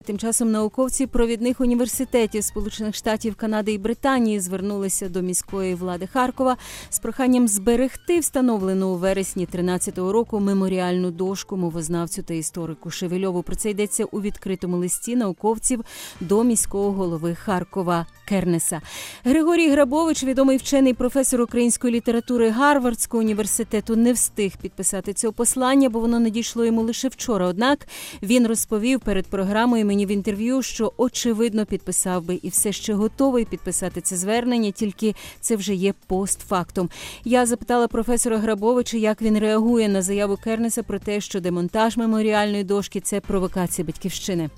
Тим часом науковці провідних університетів Сполучених Штатів, Канади і Британії звернулися до міської влади Харкова з проханням зберегти встановлену у вересні 13-го року меморіальну дошку мовознавцю та історику Шевельову. Про це йдеться у відкритому листі науковців до міського голови Харкова Кернеса. Григорій Грабович, відомий вчений, професор української літератури Гарвардського університету, не встиг підписати цього послання, бо воно надійшло йому лише вчора. Однак він розповів перед програмою мені в інтерв'ю, що очевидно підписав би і все ще готовий підписати це звернення, тільки це вже є постфактум. Я запитала професора Грабовича, як він реагує на заяву Кернеса про те, що демонтаж меморіальної дошки – це провокація Батьківщини.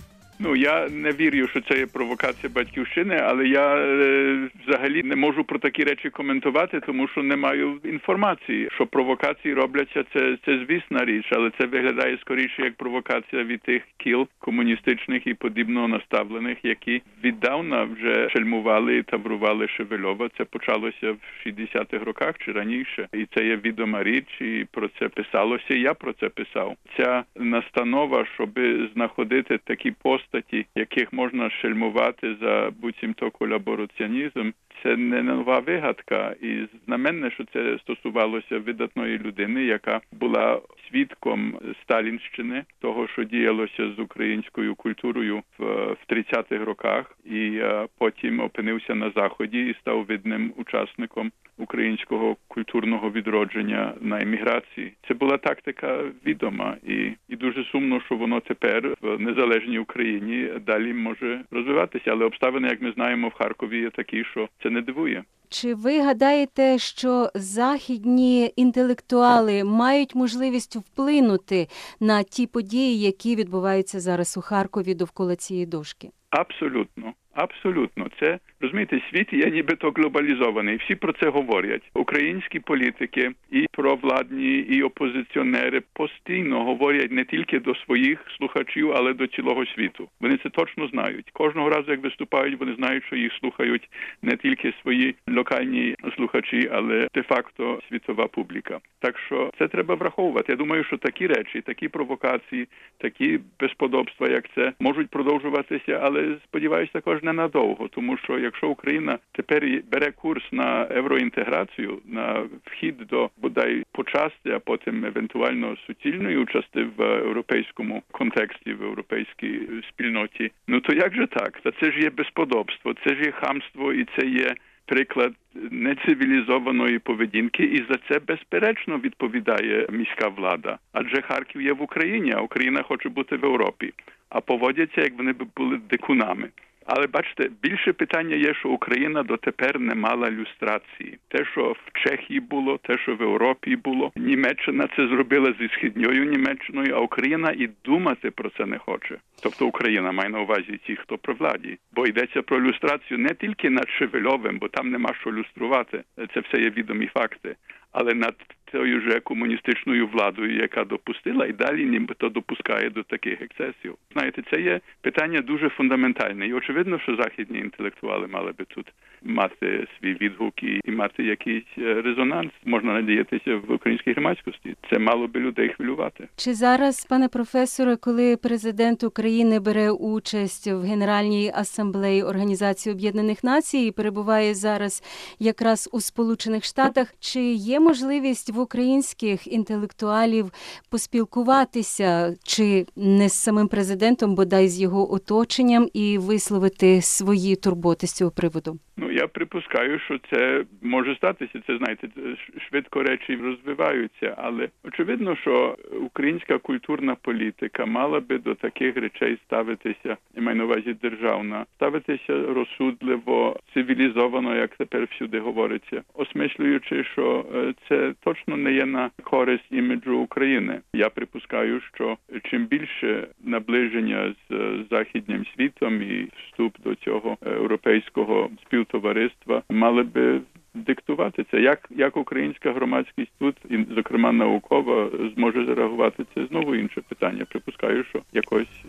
Я не вірю, що це є провокація Батьківщини, але я взагалі не можу про такі речі коментувати, тому що не маю інформації. Що провокації робляться, це звісна річ, але це виглядає скоріше як провокація від тих кіл комуністичних і подібно наставлених, які віддавна вже шельмували і таврували Шевельова. Це почалося в 60-х роках чи раніше. І це є відома річ, і про це писалося, і я про це писав. Ця настанова, щоб знаходити такі постаті, яких можна шельмувати за буцімто колабораціонізм, це не нова вигадка. І знаменно, що це стосувалося видатної людини, яка була свідком Сталінщини, того, що діялося з українською культурою в 30-х роках, і потім опинився на Заході і став видним учасником українського культурного відродження на еміграції. Це була тактика відома, і дуже сумно, що воно тепер в незалежній Україні далі може розвиватися. Але обставини, як ми знаємо, в Харкові є такі, що це не дивує. Чи ви гадаєте, що західні інтелектуали мають можливість вплинути на ті події, які відбуваються зараз у Харкові довкола цієї дошки? Абсолютно. Абсолютно. Це, розумієте, світ є нібито глобалізований. Всі про це говорять. Українські політики, і провладні, і опозиціонери постійно говорять не тільки до своїх слухачів, але до цілого світу. Вони це точно знають. Кожного разу, як виступають, вони знають, що їх слухають не тільки свої локальні слухачі, але де-факто світова публіка. Так що це треба враховувати. Я думаю, що такі речі, такі провокації, такі безподобства, як це, можуть продовжуватися, але сподіваюся, також ненадовго, тому що якщо Україна тепер бере курс на євроінтеграцію, на вхід до, бодай, почасти, а потім евентуально суцільної участі в європейському контексті, в європейській спільноті, то як же так? Та це ж є безподобство, це ж є хамство і це є приклад нецивілізованої поведінки, і за це безперечно відповідає міська влада. Адже Харків є в Україні, а Україна хоче бути в Європі. А поводяться, як вони б були дикунами. Але, бачите, більше питання є, що Україна дотепер не мала люстрації. Те, що в Чехії було, те, що в Європі було. Німеччина це зробила зі східньою Німеччиною, а Україна і думати про це не хоче. Тобто Україна має на увазі ті, хто при владі. Бо йдеться про люстрацію не тільки над Шевельовим, бо там нема що люструвати. Це все є відомі факти. Але над тою же комуністичною владою, яка допустила, і далі нібито допускає до таких ексцесів. Знаєте, це є питання дуже фундаментальне. І очевидно, що західні інтелектуали мали би тут мати свій відгук і мати якийсь резонанс, можна надіятися, в українській громадськості. Це мало би людей хвилювати. Чи зараз, пане професоре, коли президент України бере участь в Генеральній асамблеї Організації Об'єднаних Націй і перебуває зараз якраз у Сполучених Штатах, чи є можливість в українських інтелектуалів поспілкуватися, чи не з самим президентом, бодай з його оточенням, і висловити свої турботи з цього приводу? Я припускаю, що це може статися. Це, знаєте, швидко речі розвиваються, але очевидно, що українська культурна політика мала би до таких речей ставитися, я маю на увазі державна, ставитися розсудливо, цивілізовано, як тепер всюди говориться, осмислюючи, що це точно не є на користь іміджу України. Я припускаю, що чим більше наближення з західним світом і вступ до цього європейського співтовариства мали би диктувати це. Як українська громадськість тут, і, зокрема, наукова, зможе зареагувати, це знову інше питання. Припускаю, що якось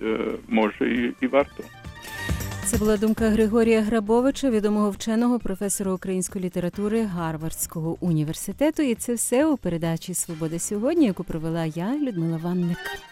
може і варто. Це була думка Григорія Грабовича, відомого вченого, професора української літератури Гарвардського університету. І це все у передачі «Свобода сьогодні», яку провела я, Людмила Ванник.